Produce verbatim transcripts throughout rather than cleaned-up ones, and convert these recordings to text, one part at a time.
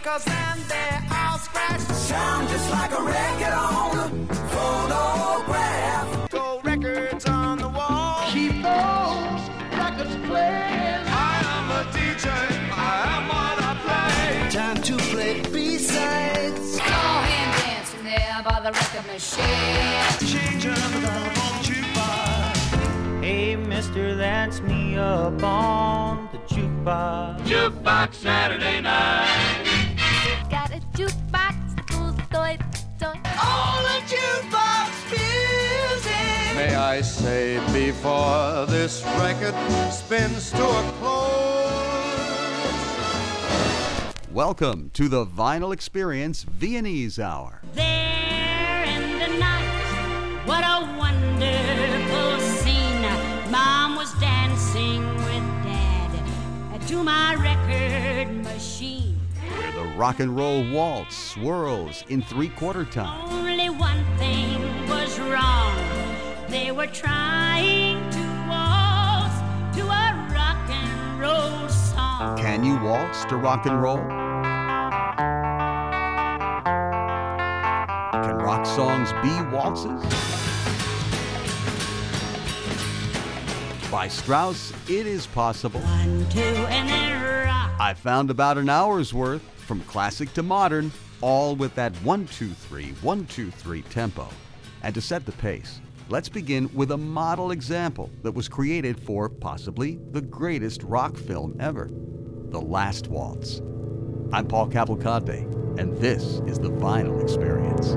records and they're all scratched. Sound just like a record on a phonograph. Gold records on the wall. Keep those records playing. I am a D J, I am what I play. Time to play B-sides. Go and dancing there by the record machine. Change up the telephone jukebox. Hey, mister, that's me up on the jukebox. Jukebox Saturday night. Got a jukebox, cool toy, toy. All the jukebox music. May I say before this record spins to a close. Welcome to the Vinyl Experience Viennese Hour. There in the night, what a wonderful scene. Mom was dancing with Dad to my record machine. Where the rock and roll waltz swirls in three-quarter time. Only one thing was wrong. They were trying to waltz to a rock and roll song. Can you waltz to rock and roll? Can rock songs be waltzes? By Strauss, it is possible. One, two, and then rock. I found about an hour's worth, from classic to modern, all with that one two three, one two three tempo. And to set the pace, let's begin with a model example that was created for possibly the greatest rock film ever, The Last Waltz. I'm Paul Cavalcante, and this is the Vinyl Experience.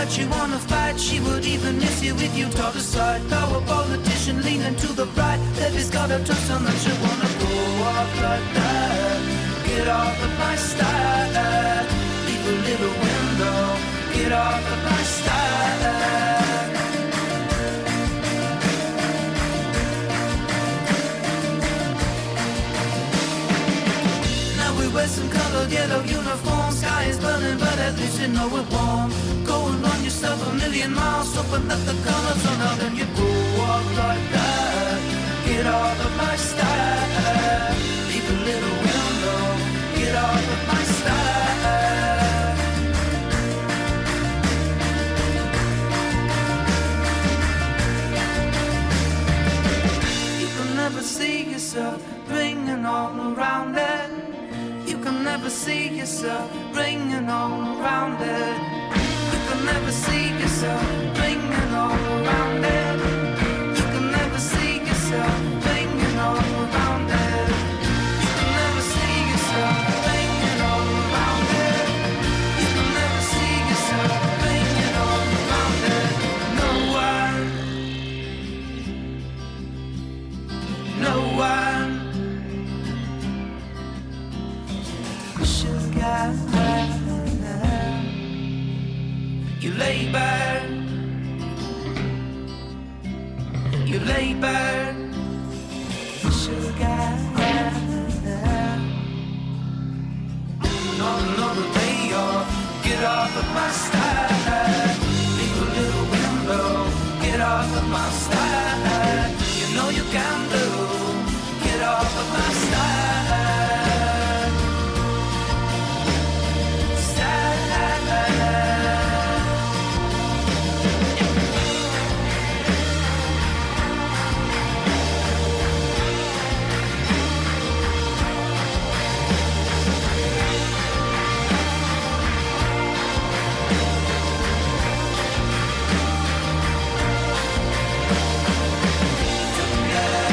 that you wanna fight. She would even miss you if you taught aside. Power politician leaning to the right. Levy's got a twist on that you wanna go off like that. Get off of my style. Leave a little window. Get off of my style. Now we wear some colored yellow uniforms. Sky is burning, but at least you know it warm. Going on yourself a million miles, hoping that the colors run out and you go walk like that. Get off of my style. Leave a little window. Get off of my style. You can never see yourself ringing all around it. You can never see yourself ringing all around it. You can never see yourself ringing all around it. You can never see yourself ringing all around it. You can never see yourself ringing all around it. You can never see yourself ringing all around it. No one, no one. Sugar, you lay back, you lay back, sugar. Not another day off, get off of my style. Leave a little window, get off of my style. You know you can do, get off of my style. Yeah.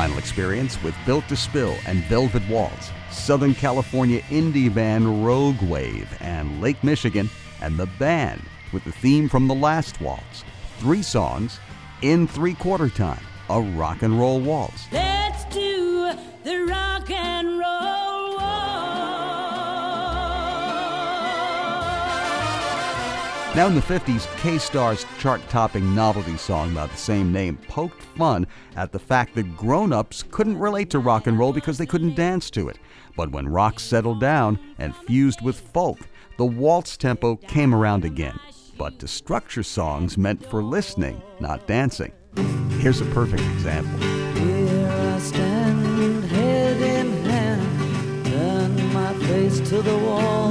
vinyl experience with Built to Spill and Velvet Waltz, Southern California indie band Rogue Wave, and Lake Michigan, and The Band with the theme from The Last Waltz. Three songs in three-quarter time, a rock and roll waltz. Let's do the rock and roll waltz. Now in the fifties, K-Star's chart-topping novelty song by the same name poked fun at the fact that grown-ups couldn't relate to rock and roll because they couldn't dance to it. But when rock settled down and fused with folk, the waltz tempo came around again. But to structure songs meant for listening, not dancing. Here's a perfect example. Here I stand, head in hand, turn my face to the wall.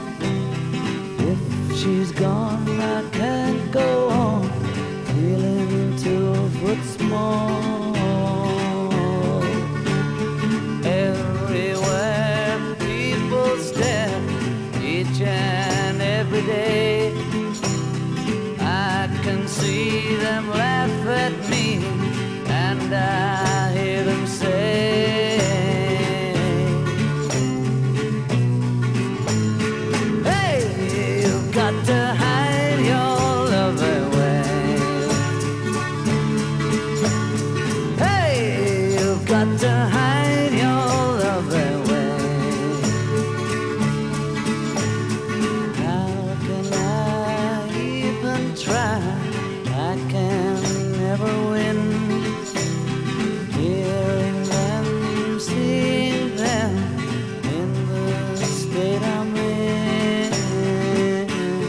If she's gone, I can't go on, feeling two foot small. Everywhere people stare, each and every day, I can see them laugh at me, and I hear them say, hey, you've got to hide your love away. Hey, you've got to hide your love away. How can I even try? I can never win. Hearing them, seeing them in the state I'm in.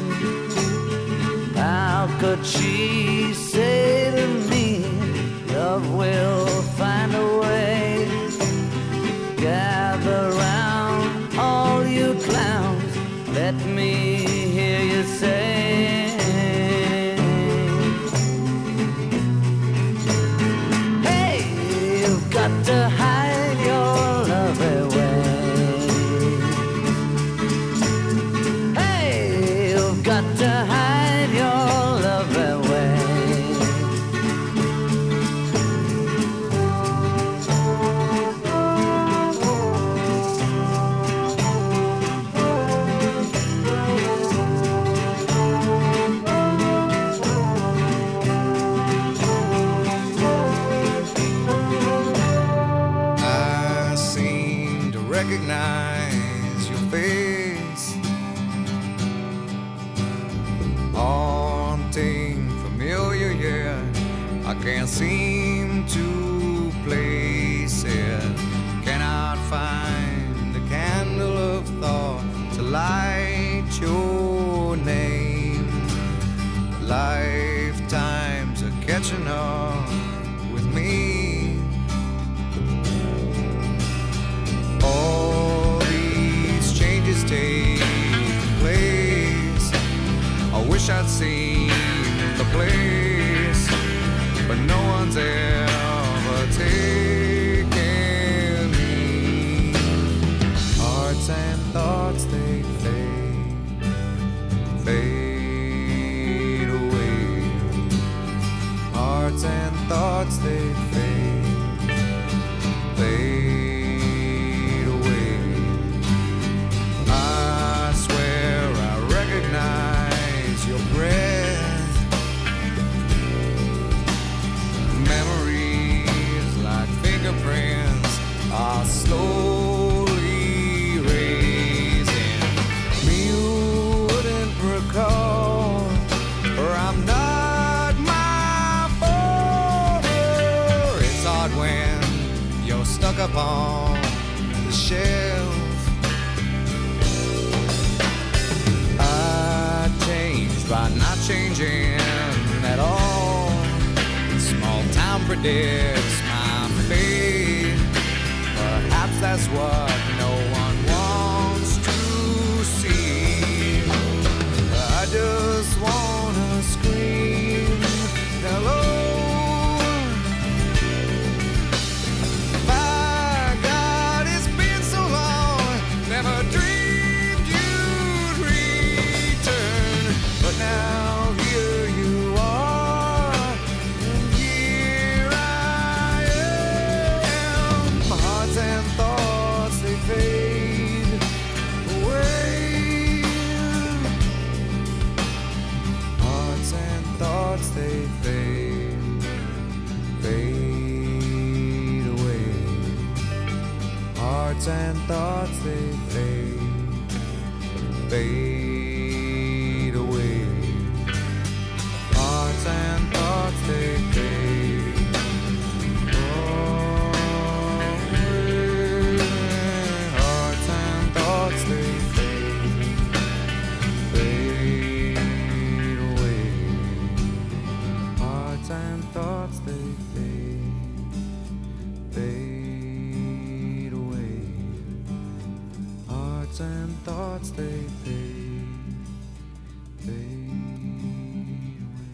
How could she say to me, love will find a way? Gather round, all you clowns, let me hear you say, got to hide your love away. Hey, you've got to hide your love away. Recognize your face, haunting, familiar, yeah. I can't seem to place it. Cannot find a candle of thought to light your name. Lifetimes are catching up with me. All these changes take place. I wish I'd seen the place, but no one's ever taken me. Hearts and thoughts, they fade, fade away. Hearts and thoughts, they fade, fade. Your breath, memories like fingerprints are slowly erasing. You wouldn't recall, or I'm not my photo. It's hard when you're stuck upon the shelf. By not changing at all, small town predicts my fate. Perhaps that's what no one wants to see. I just wanna scream hello. My God, it's been so long, never dreamed you'd return. But now here you are, and here I am. Hearts and thoughts, they fade, fade away. Hearts and thoughts, they fade away. Hearts and thoughts, they fade, fade away. Hearts and thoughts, they fade, fade away. Hearts and thoughts, they fade, fade away.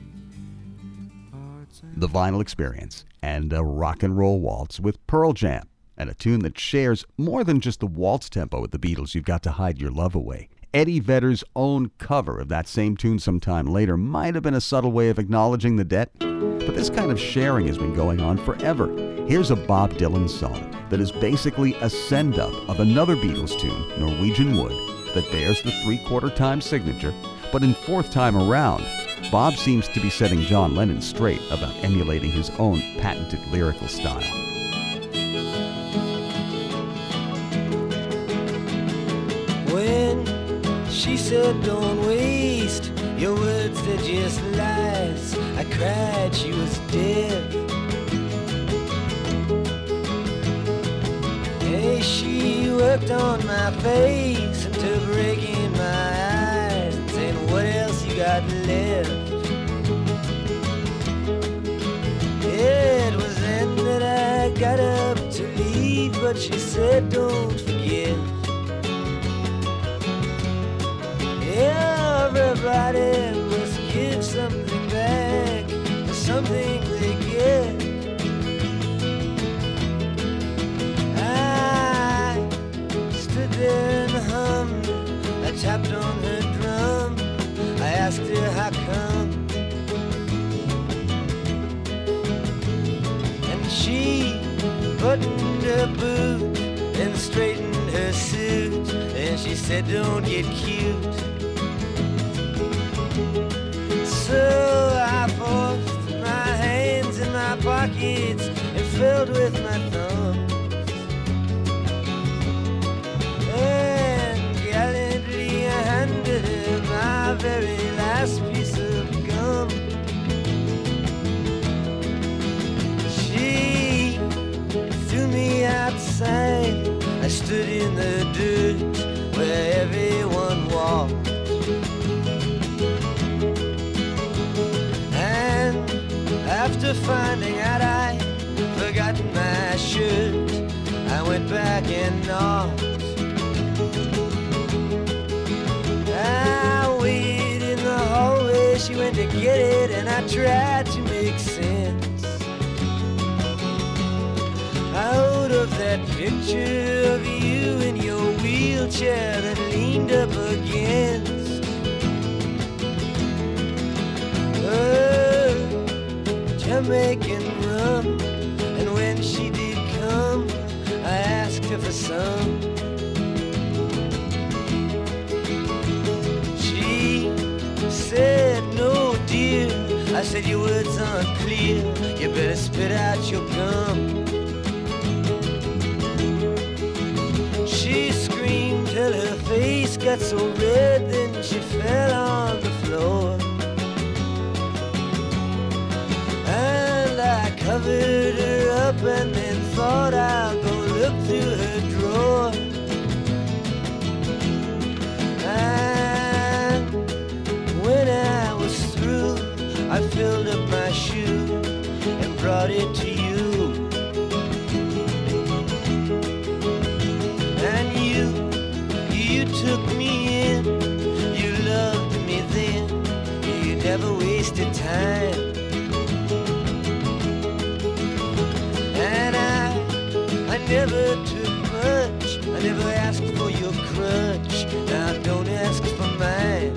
Hearts and The Vinyl Experience and a rock and roll waltz with Pearl Jam, and a tune that shares more than just the waltz tempo with the Beatles, You've Got to Hide Your Love Away. Eddie Vedder's own cover of that same tune sometime later might have been a subtle way of acknowledging the debt, but this kind of sharing has been going on forever. Here's a Bob Dylan song that is basically a send-up of another Beatles tune, Norwegian Wood, that bears the three-quarter time signature, but in fourth time around, Bob seems to be setting John Lennon straight about emulating his own patented lyrical style. When she said don't waste your words, they're just lies, I cried she was dead. Hey, she worked on my face until breaking my eyes and saying, what else you got left? It was then that I got up to leave, but she said don't forget. Everybody must give something back for something they get. I stood there and hummed, I tapped on her drum, I asked her how come, and she buttoned her boot and straightened her suit, and she said don't get cute. So I forced my hands in my pockets and filled with my thumbs, and gallantly I handed her my very last piece of gum. She threw me outside, I stood in the dirt where everyone walked. After finding out I'd forgotten my shirt, I went back and knocked. I waited in the hallway, she went to get it, and I tried to make sense out of that picture of you in your wheelchair that leaned up against her Jamaican rum. And when she did come, I asked her for some. She said, no dear. I said, your words aren't clear, you better spit out your gum. She screamed till her face got so red, then she fell on the floor. And I covered her up and then thought I'll go look through her drawer. And when I was through, I filled up my shoe and brought it to you. And you, you took me in, you loved me then, you never wasted time. And I, I never took much, I never asked for your crutch, now don't ask for mine.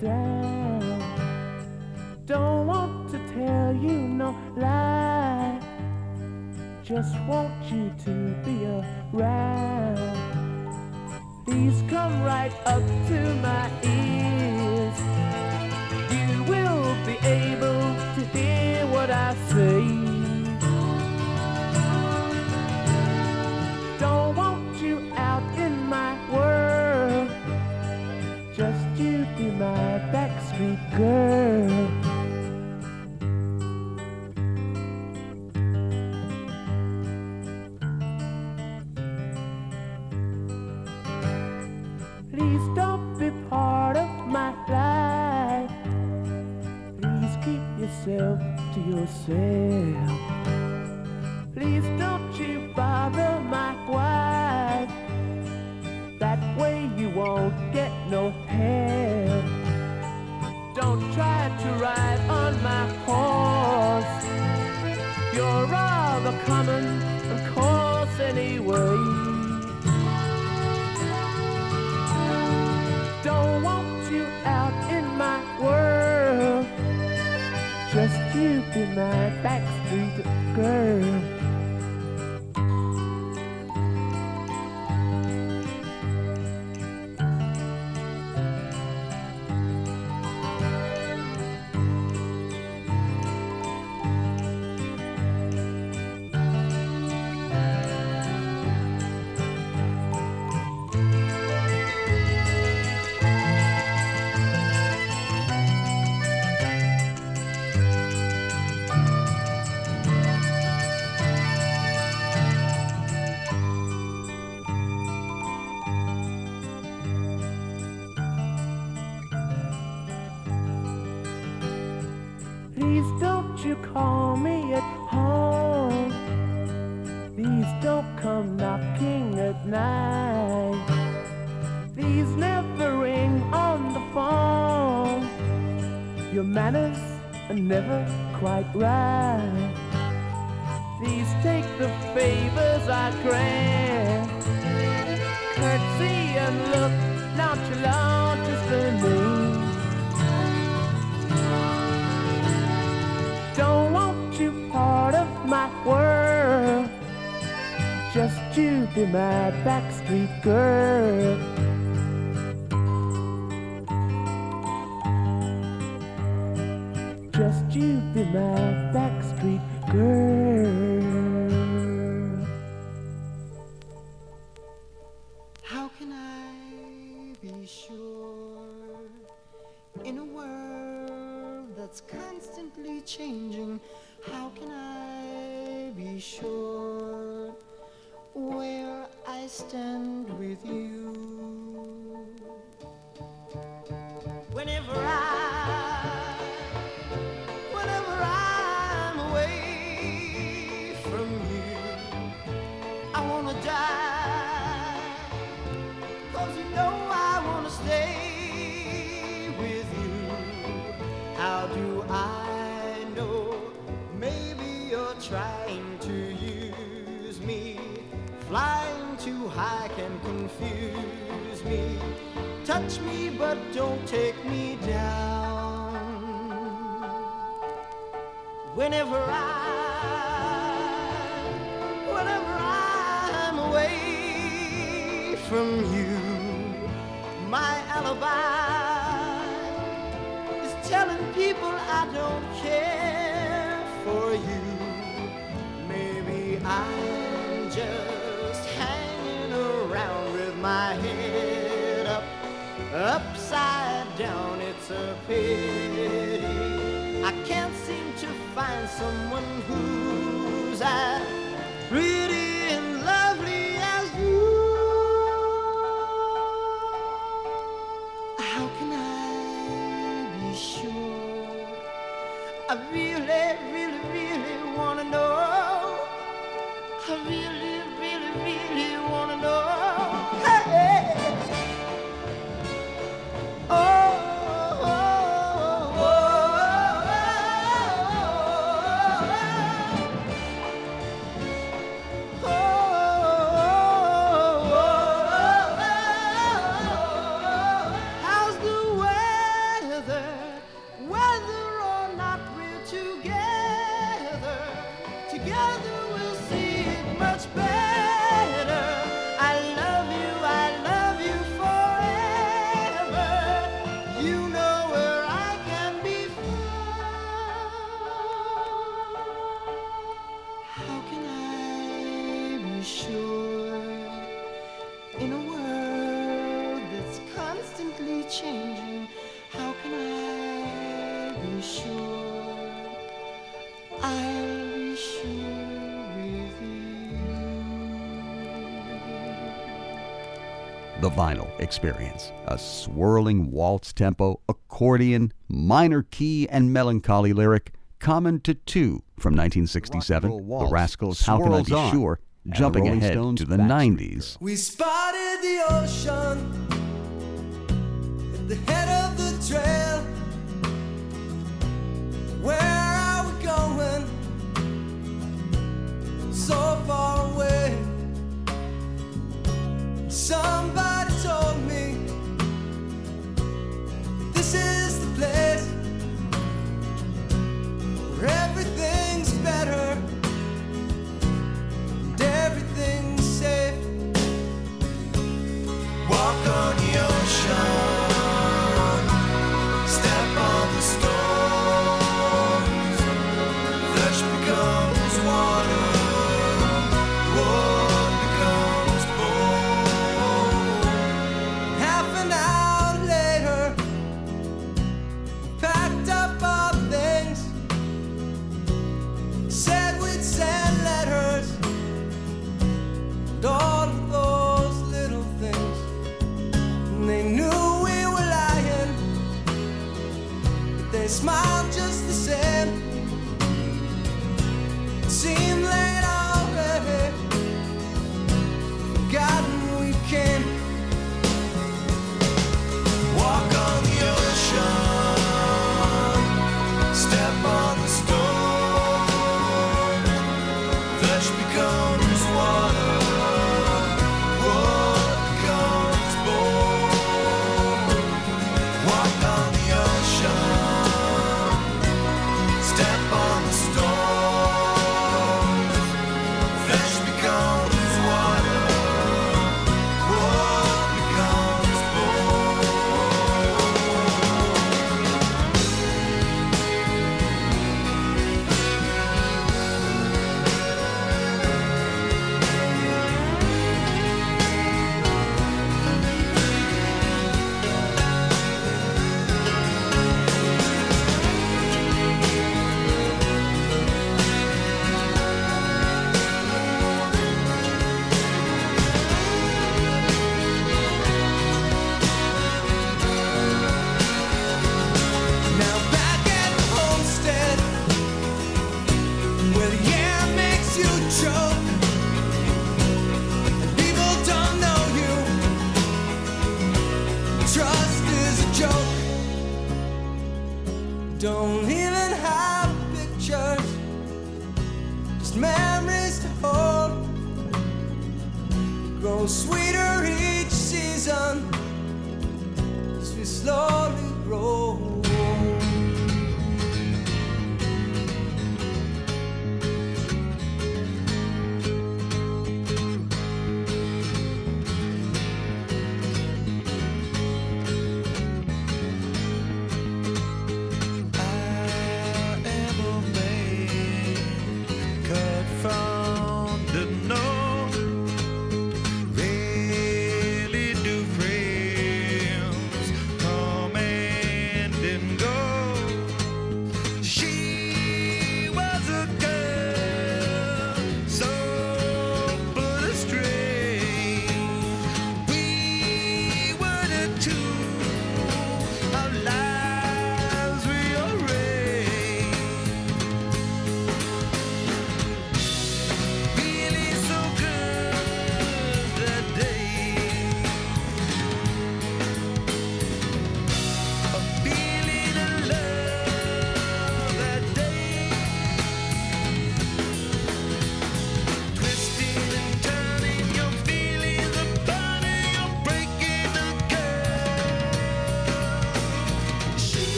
down. Don't want to tell you no lie, just want you to be around. Please come right up to my ears. You will be able to hear what I say. Don't want you out in my world, just you be my backstreet girl. Please don't be part of my life. Please keep yourself to yourself. Please don't you bother my wife. That way you won't get no help. Don't try to ride on my horse. You're rather common and coarse anyway. Don't want you out in my world, just you be my backstreet girl. Please don't you call me at home. Please don't come knocking at night. Please never ring on the phone. Your manners are never quite right. Please take the favors I grant. Curtsy and look nonchalant is the name. Don't want you part of my world, just you be my backstreet girl. Just you be my backstreet girl. How can I be sure in a world that's constantly changing? How can I be sure where I stand with you? Whenever I, whenever I'm away from you, I wanna die, 'cause you know I wanna stay with you. How do I know? Maybe you're trying to use me. Flying too high can confuse me. Touch me but don't take me down. Whenever I, whenever I'm away from you, my alibi is telling people I don't care for you. Maybe I'm just hanging around with my head up, upside down. It's a pity I can't seem to find someone who's as pretty and lovely as you. How can I be sure? I really, really, really wanna know. I really, really, really wanna know. Hey! Oh, oh, oh, oh, oh, how's the weather together we'll see it much better. I love you, I love you forever. You know where I can be found. How can I be sure in a world that's constantly changing? How can I be sure I'll be sure with you? The Vinyl Experience, a swirling waltz tempo, accordion, minor key, and melancholy lyric, common to two from nineteen sixty-seven, The Rascals' How Can I Be Sure, jumping ahead to the nineties. We spotted the ocean at the head of the trail. Where are we going? So far away. Somebody told me this is the place where everything's better and everything's safe. Walk on the ocean, step on the stones, flesh becomes water, wood becomes bone. Half an hour later, packed up our things, said we'd send letters, and all of those little things. And they knew we were lying, but they smiled just the same. It seemed late already, forgotten we came. Walk on the ocean, step on the stone, flesh becomes water, wood becomes bone. Walk on the ocean, step on the stone, flesh becomes water, wood becomes bone. Now back at the homestead, where the air makes you choke, and people don't know you. Trust is a joke. Don't even have pictures, just memories to hold. Grow sweeter each season as we slowly grow. I am a man cut from the north. Really do friends come and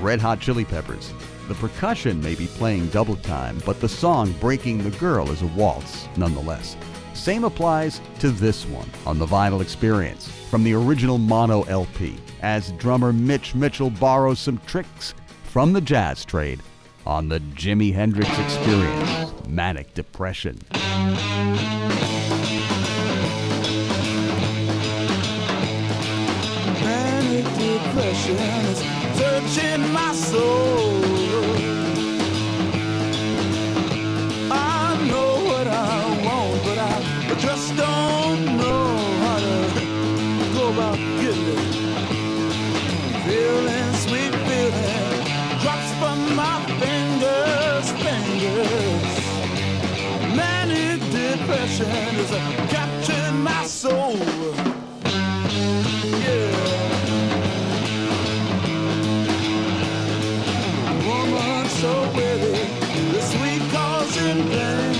Red Hot Chili Peppers. The percussion may be playing double time, but the song Breaking the Girl is a waltz nonetheless. Same applies to this one on the Vinyl Experience from the original mono L P, as drummer Mitch Mitchell borrows some tricks from the jazz trade on the Jimi Hendrix Experience, Manic Depression. Manic depression is searching my soul. I know what I want, but I just don't know how to go about getting it. Feeling, sweet feeling, drops from my fingers, fingers. Manic depression is capturing my soul. So witty, the sweet cause in pain.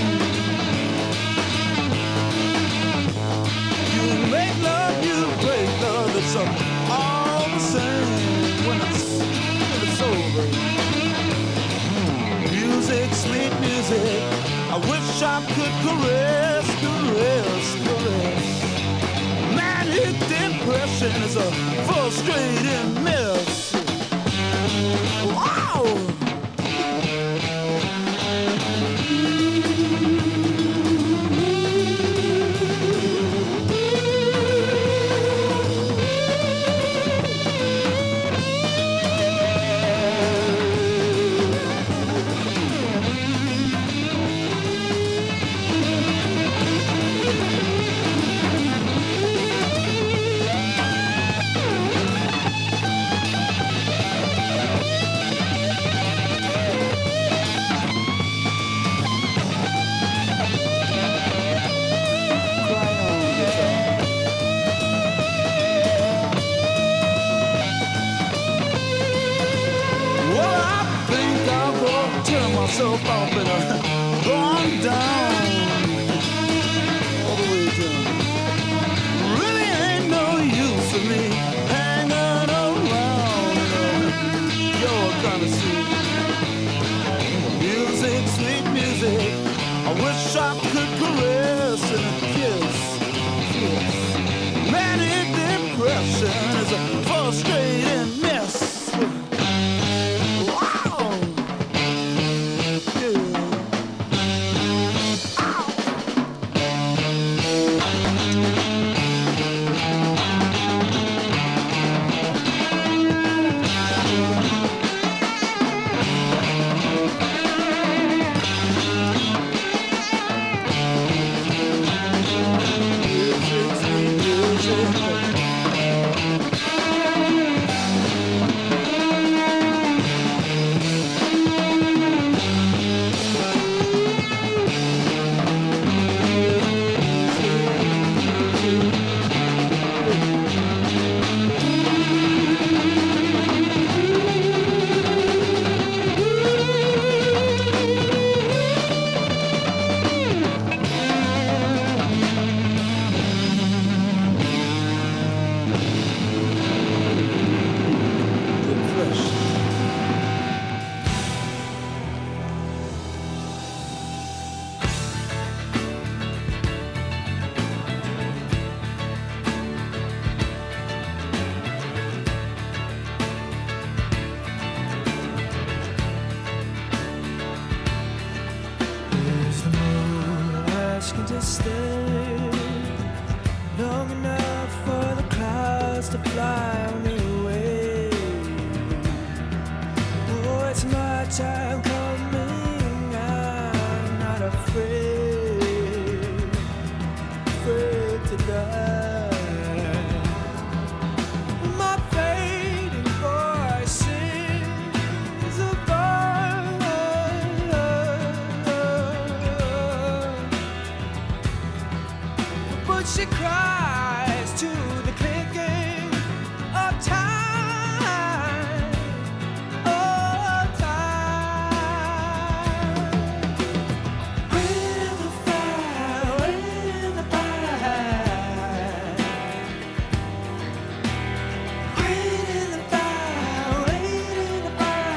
You make love, you break love, it's all the same when it's, when it's over. Music, sweet music, I wish I could caress, caress, caress. Manic depression is a frustrating mess. Wow! Myself off and uh, gone down all the way down. Really ain't no use for me hanging around, you know, your kind of scene. Music, sweet music, I wish I could caress and kiss, kiss. Manic depression is a frustrating mess. She cries to the clicking of time, of time. Wait in the fire, wait in the fire. Wait in the fire, wait in the fire.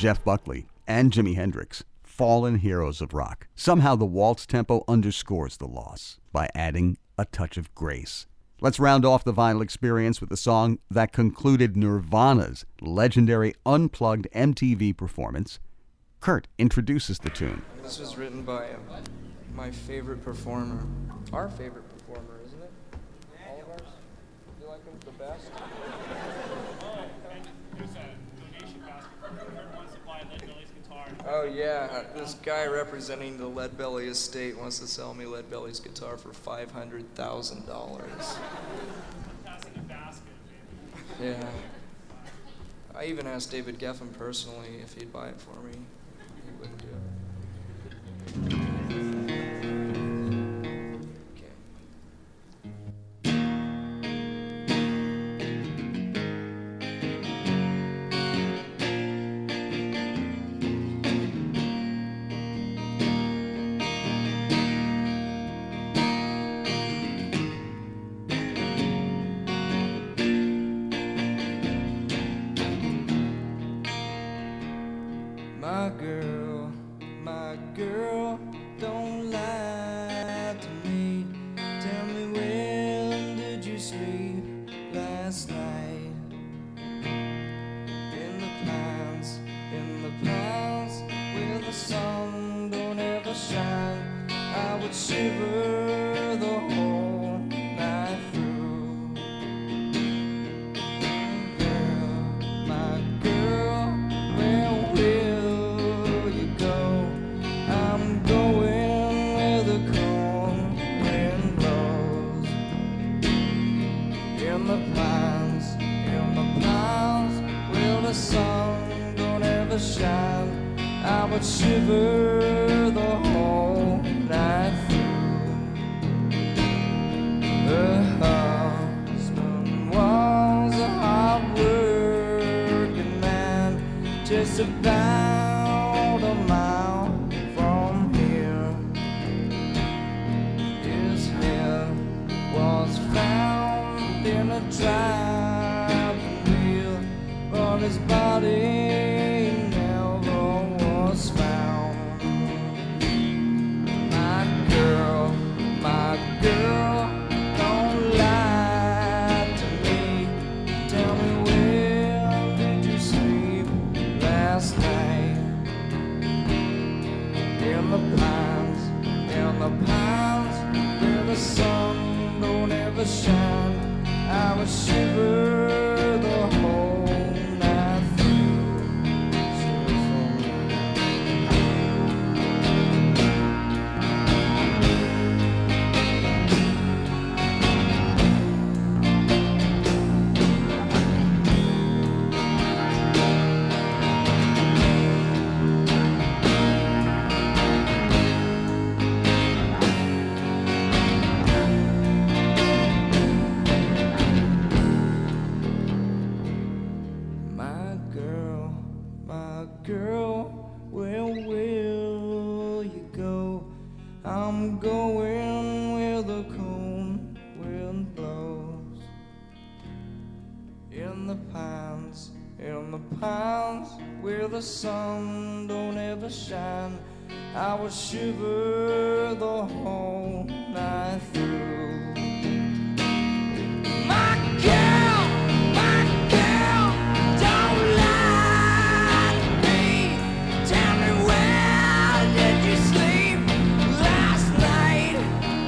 Jeff Buckley and Jimi Hendrix, fallen heroes of rock. Somehow the waltz tempo underscores the loss by adding a touch of grace. Let's round off the vinyl experience with the song that concluded Nirvana's legendary unplugged M T V performance. Kurt introduces the tune. This was written by uh, my favorite performer. Our favorite performer, isn't it? All of ours? You like him the best? Oh yeah, this guy representing the Lead Belly estate wants to sell me Lead Belly's guitar for five hundred thousand dollars. Yeah. I even asked David Geffen personally if he'd buy it for me. He wouldn't do it. My girl, my girl, don't lie to me. Tell me, when did you sleep last night? In the pines, in the pines, where the sun don't ever shine, I would shiver the whole night through. Girl, my girl, where will you go? I'm going where the cold wind blows. In the pines, in the pines, where the sun don't ever shine, I would shiver the whole night through. Her husband was a hard-working man, just about a mile from here. His head was found in a driving wheel, but his body never was found. My girl, my girl, don't lie to me. Tell me, where did you sleep last night? In the pines, in the pines, where the sun don't ever shine, I would shiver the whole night through. Shiver for me. My girl, my girl, where will you go? I'm going where the cold wind blows. In the pines, in the pines, where the sun don't ever shine, I would shiver the whole night through. My girl, my girl, don't lie to me. Tell me, where did you sleep last night?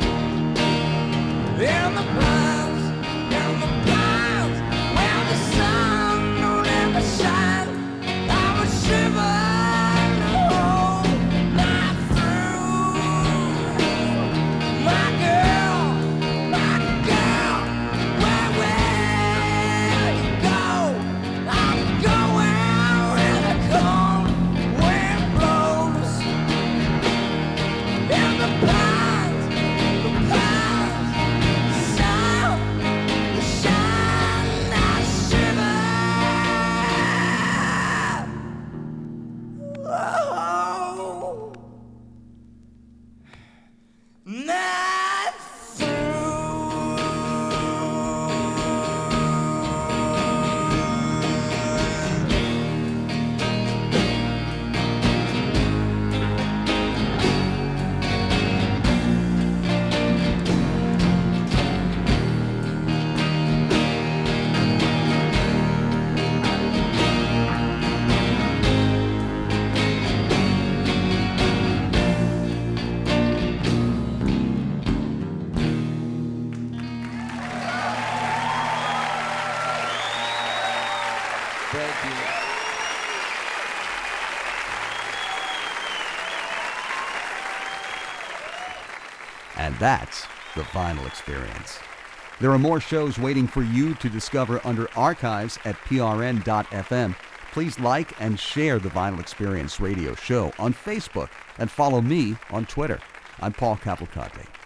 In the pines, in the pines, where the sun don't ever shine, I would shiver the whole night through. My girl, And that's the Vinyl Experience. There are more shows waiting for you to discover under archives at P R N dot F M. Please like and share the Vinyl Experience radio show on Facebook and follow me on Twitter. I'm Paul Cavalcante.